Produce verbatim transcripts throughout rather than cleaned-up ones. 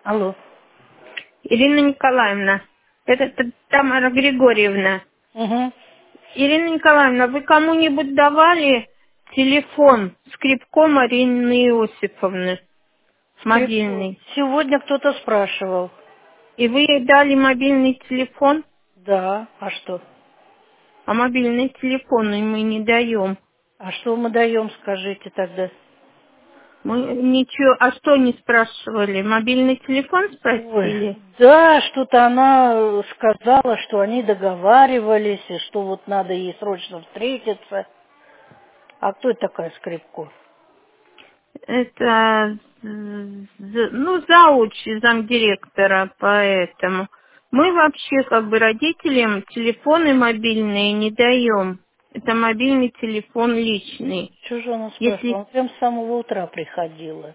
Алло. Ирина Николаевна, это Т- Тамара Григорьевна. Угу. Ирина Николаевна, вы кому-нибудь давали телефон скрипко Марины Иосифовны, Скрипку. мобильный? Сегодня кто-то спрашивал. И вы ей дали мобильный телефон, Да. А что? а мобильный телефон мы не даем. А что мы даем, скажите тогда? Мы ничего, а что не спрашивали? Мобильный телефон Ой. спросили? Да, что-то она э, сказала, что они договаривались, и что вот надо ей срочно встретиться. А кто это такая Скрипко? Это, м, з- ну, зауч замдиректора, поэтому. Мы вообще, как бы, родителям телефоны мобильные не даем. Это мобильный телефон личный. Что же она спрашивала? Если... Она прям с самого утра приходила.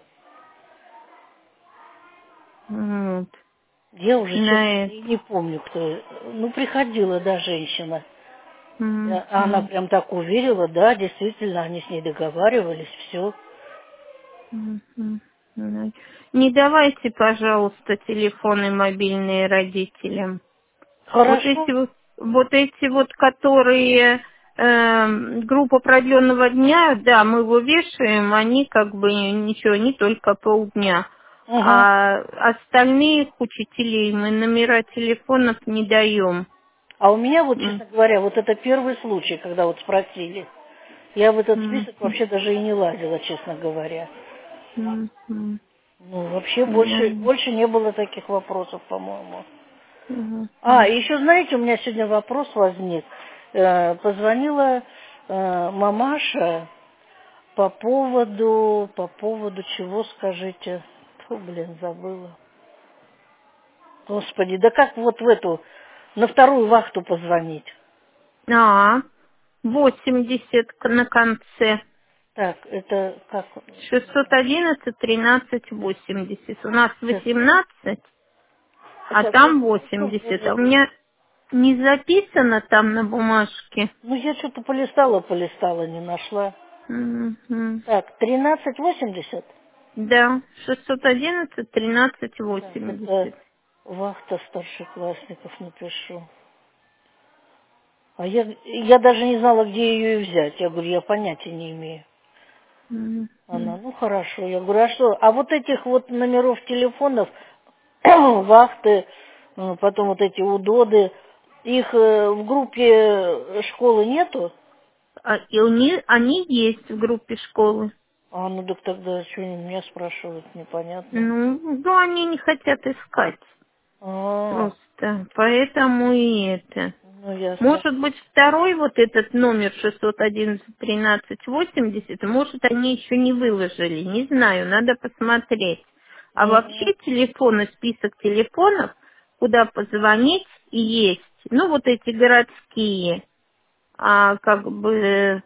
Вот, Я уже, честно на говоря, это. и не помню, кто. Ну, приходила, да, женщина. М, Да, а она м, прям так уверила, да, действительно, они с ней договаривались, все. м, м, м. Не давайте, пожалуйста, телефоны мобильные родителям. Вот Хорошо. эти вот, вот эти вот, которые э, группа продленного дня, да, мы его вешаем, они как бы ничего, не только полдня. Угу. А остальных учителей мы номера телефонов не даем. А у меня вот, М, честно говоря, вот это первый случай, когда вот спросили. Я в этот м, список м, вообще даже и не лазила, честно говоря. м, м. Ну, вообще больше, Да. больше не было таких вопросов, по-моему. Мгм, А, м. и еще, знаете, у меня сегодня вопрос возник. Э, позвонила э, мамаша по поводу, по поводу чего, скажите? Фу, блин, забыла. Господи, да как вот в эту, на вторую вахту позвонить? А, восемьдесят к- на конце. Так, это как? шестьсот одиннадцать тринадцать восемьдесят. У нас Сейчас, восемнадцать. А сейчас, там секундочку, восемьдесят. А у подождите. меня не записано там на бумажке. Ну, я что-то полистала, полистала, не нашла. Мгм. Так, тринадцать восемьдесят. Да, шестьсот одиннадцать тринадцать Так, это восемьдесят. вахта старшеклассников напишу. А я, я даже не знала, где ее взять. Я говорю, я понятия не имею. Мгм. Она, ну хорошо. Я говорю, а что? А вот этих вот номеров телефонов, вахты, э, потом вот эти удоды, их э, в группе школы нету? А, и у них, они есть в группе школы. А, ну так тогда что они меня спрашивают, непонятно. Ну, ну, они не хотят искать А, просто. Поэтому и это. ну ясно. Может быть, второй вот этот номер шестьсот одиннадцать тринадцать восемьдесят, может, они еще не выложили. Не знаю, надо посмотреть. А Мгм. вообще телефоны, список телефонов, куда позвонить, есть. Ну, вот эти городские, а как бы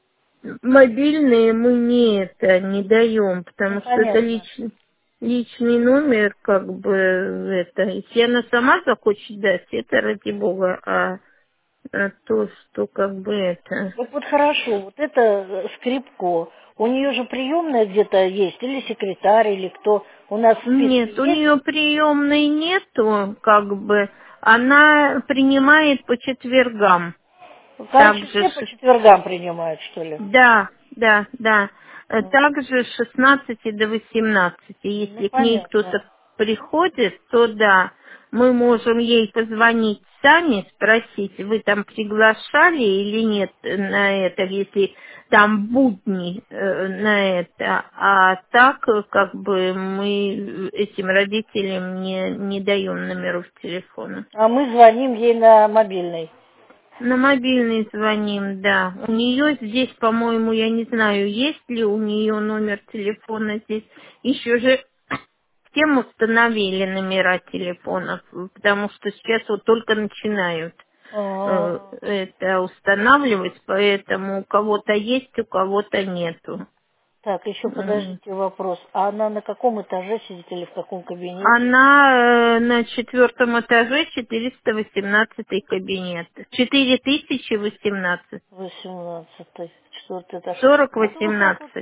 мобильные мы не это не даем, Ну потому что это понятно. личный, личный номер, как бы это. Если она сама захочет дать, это ради бога, а а то, что как бы это... Вот, вот хорошо, вот это э, Скрипко. У нее же приемная где-то есть, или секретарь, или кто. У нас в списке Нет, у есть. нее приемной нету, как бы. Она принимает по четвергам. Короче, Также, все по ш- четвергам принимают, что ли? да, да, да. Э, М, Также с шестнадцати до восемнадцати. Ну, Если к ней понятно. кто-то приходит, то да, мы можем ей позвонить сами, спросить, вы там приглашали или нет на это, если там будни э, на это. А так, э, как бы, мы этим родителям не, не даем номеров телефона. А мы звоним ей на мобильный. На мобильный звоним, да. У нее здесь, по-моему, я не знаю, есть ли у нее номер телефона здесь. Еще же всем установили номера телефонов, потому что сейчас вот только начинают э, А, это устанавливать, поэтому у кого-то есть, у кого-то нету. Так, еще М. подождите вопрос. А она на каком этаже сидит или в каком кабинете? Она э, на четвертом этаже, четыреста восемнадцатый кабинет. четыре тысячи восемнадцать. Восемнадцатый. Четвертый этаж. сорок Ну, вот, вот так вот. восемнадцать.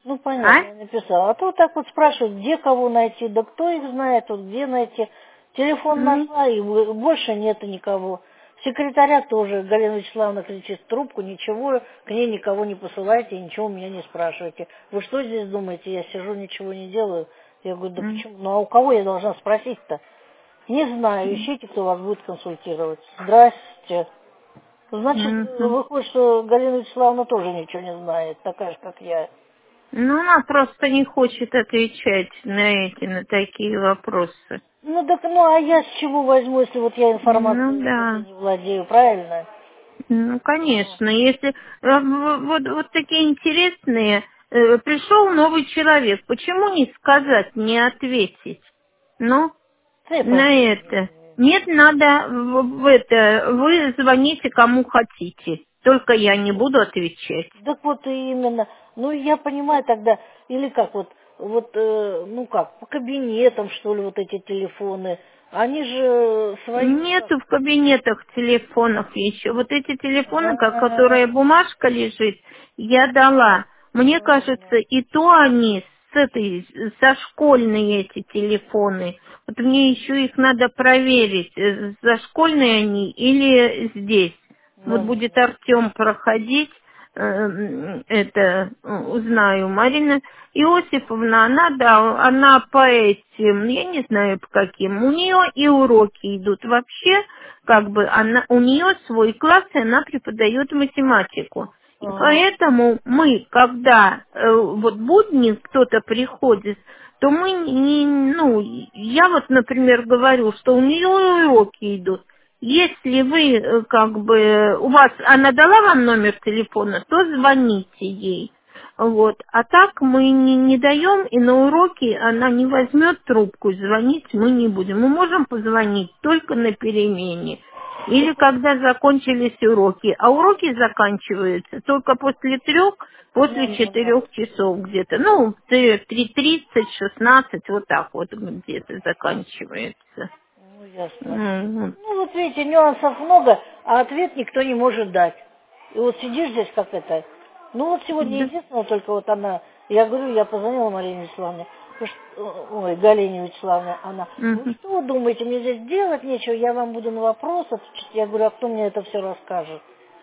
Ну, А? понятно, я написала. А то вот так вот спрашивают, где кого найти, да кто их знает, вот где найти. Телефон Ну, нашла, и больше нету никого. Секретаря тоже, Галина Вячеславовна кричит в трубку, ничего, к ней никого не посылайте, ничего у меня не спрашивайте. Вы что здесь думаете, я сижу, ничего не делаю? Я говорю, да м, почему? Ну, а у кого я должна спросить-то? Не знаю, ищите, кто вас будет консультировать. Здрасте. Значит, мгм. выходит, что Галина Вячеславовна тоже ничего не знает, такая же, как я. Ну, она просто не хочет отвечать на эти, на такие вопросы. Ну так, ну а я с чего возьму, если вот я Ну, информацией этой да. не владею, правильно? Ну, Ну, конечно, если э, в- вот, вот такие интересные, э, пришел новый человек, почему не сказать, не ответить? Ну, да я на понятия не это. имею. Нет, надо в, в это, вы звоните кому хотите, только я не буду отвечать. Так вот и именно, ну я понимаю тогда, или как вот, вот, э, ну как, по кабинетам, что ли, вот эти телефоны, они же свои как... Нету в кабинетах телефонов еще. Вот эти телефоны, как которая А, бумажка лежит, я дала. Мне кажется, понятно. и то они с этой, со школьные эти телефоны. Вот мне еще их надо проверить, э, за школьные они или здесь. Вот Ну, ну, будет ну. Артем проходить, э, м, это э, узнаю. Марина Иосифовна, она, да, она по этим, я не знаю по каким, у нее и уроки идут. Вообще, как бы, она, у нее свой класс, и она преподает математику. И Ага. поэтому мы, когда э, вот будни кто-то приходит, то мы не, ну, я вот, например, говорю, что у нее уроки идут. Если вы, э, как бы, у вас, она дала вам номер телефона, то звоните ей. Вот. А так мы не, не даем, и на уроке она не возьмет трубку, звонить мы не будем. Мы можем позвонить только на перемене. Или когда закончились уроки. А уроки заканчиваются только после трех, Ну, после ну, ну. четырех часов где-то. Ну, три тридцать, шестнадцать, вот так вот где-то заканчивается. Ну, ясно. Мгм. Ну, вот видите, нюансов много, а ответ никто не может дать. И вот сидишь здесь как это. Ну, вот сегодня Да. единственное, только вот она, я говорю, я позвонила Марине Вячеславовне, вы что- ой, Галине Вячеславовне, она, вы Мгм. что думаете, мне здесь делать нечего, я вам буду на вопрос отвечать. Я говорю, а кто мне это все расскажет?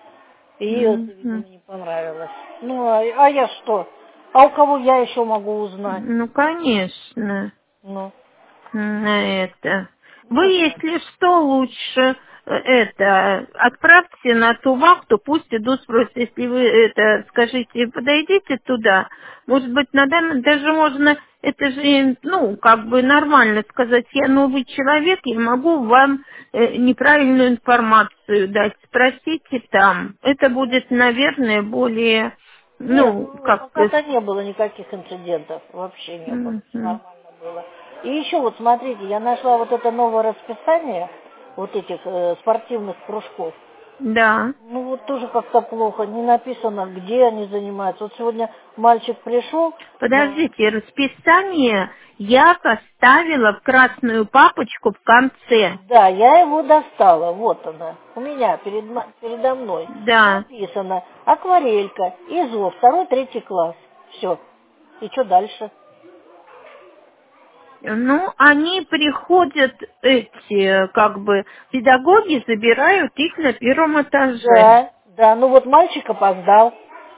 И ей это, видимо, Мгм. не понравилось. Ну, а, а я что? А у кого я еще могу узнать? Ну, конечно. Ну, На это. Вы, ну, если что, лучше э, это отправьте на ту вахту, пусть идут спросят, если вы это скажите, подойдите туда. Может быть, на данный- даже можно, это же, ну, как бы нормально сказать, я новый человек, я могу вам э, неправильную информацию дать, спросите там. Это будет, наверное, более, нет, ну, ну как... пока-то не было никаких инцидентов, вообще не было, все Мгм. нормально было. И еще вот смотрите, я нашла вот это новое расписание вот этих э, спортивных кружков. Да. Ну вот тоже как-то плохо, не написано, где они занимаются. Вот сегодня мальчик пришел, на... Подождите, расписание я поставила в красную папочку в конце. да, я его достала, вот она, у меня перед, ма- передо мной. Да. Написано акварелька, ИЗО, второй, третий класс. Все. И что дальше? Ну, они приходят, эти, как бы, педагоги забирают их на первом этаже. Да, да, ну вот мальчик опоздал.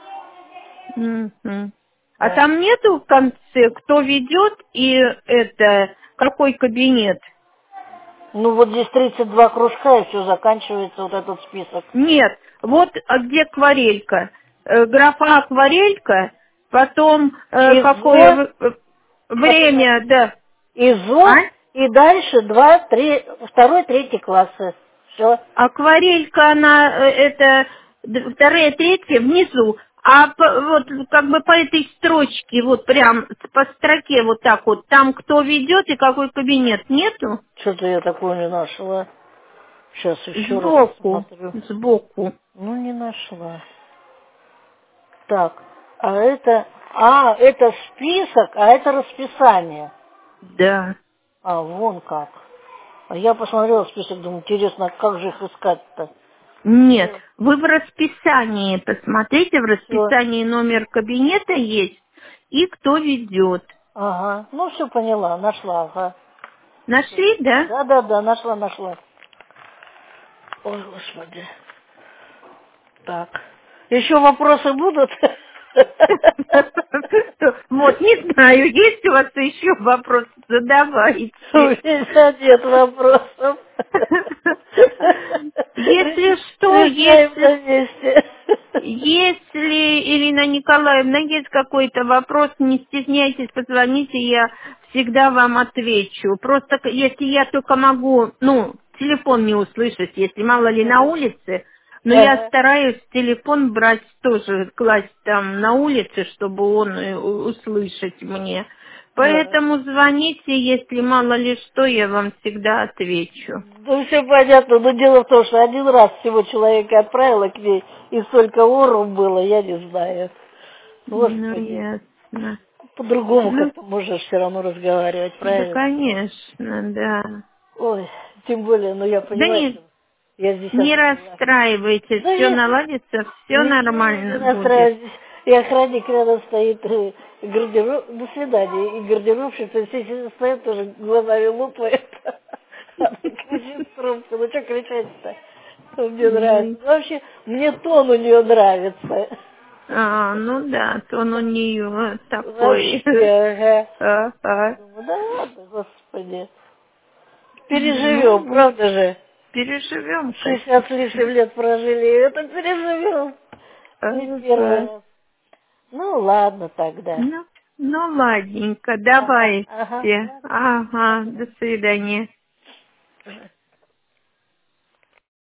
Мгм. А Да. там нету в конце, кто ведет и это, какой кабинет? Ну вот здесь тридцать два кружка, и все, заканчивается вот этот список. Нет, вот а где акварелька. Э, графа акварелька, потом э, какое ИЗО, в- э, потом время, да. ИЗО, А? и дальше два, три, второй, третий классы. Все. Акварелька, она, э, это д- вторая, третья внизу. А по- вот как бы по этой строчке, вот прям с- по строке вот так вот, там кто ведет и какой кабинет, нету? Что-то я такое не нашла. Сейчас еще раз Сбоку, посмотрю. сбоку. Ну, не нашла. Так, а это... А, это список, а это расписание. Да. А, вон как. А я посмотрела список, думаю, интересно, как же их искать-то? Нет, Все. вы в расписании посмотрите, в расписании номер кабинета есть, и кто ведет. Ага. Ну, все поняла, нашла, ага. Нашли, да? Да, да, да, нашла, нашла. Ой, Господи. Так. Еще вопросы будут? Вот, не знаю, есть у вас еще вопросы, задавайте. У меня нет вопросов. Если что, Решаем если, на месте. если, Ирина Николаевна, есть какой-то вопрос, не стесняйтесь, позвоните, я всегда вам отвечу. Просто к- если я только могу, ну, телефон не услышать, если мало ли на улице, но я Ага. стараюсь телефон брать тоже, класть там на улице, чтобы он э, у- услышать мне. Ага. Поэтому звоните, если мало ли что, я вам всегда отвечу. Ну, все понятно, но дело в том, что один раз всего человека отправила к ней, и столько оров было, я не знаю. Ну, Господи, ясно. по-другому Ну, как-то можешь все равно разговаривать, да, правильно? конечно, да. Ой, тем более, ну я Да понимаю, не, что я здесь не одна была. расстраивайтесь, Да все я наладится, все ничего не нормально будет. настраиваюсь. И охранник рядом стоит, э, гардероб... До свидания. И гардеробщица все сидят, стоят тоже, глазами лупает. Она кричит в трубку. Ну что кричать-то? Ну, мне нравится. Ну, Вообще, мне тон у нее нравится. а, ну да, тон у нее такой. Вообще, ага. Ага. Думаю, да ладно, господи. Ну, Переживем, вот, правда же? переживем, шестьдесят с конечно. лишним лет прожили, и это переживем. Не первый Ага. раз. Ну, ладно тогда. Ну, ну, ладненько, Ага, ага, давайте. ладно. Ага, Ага. до свидания.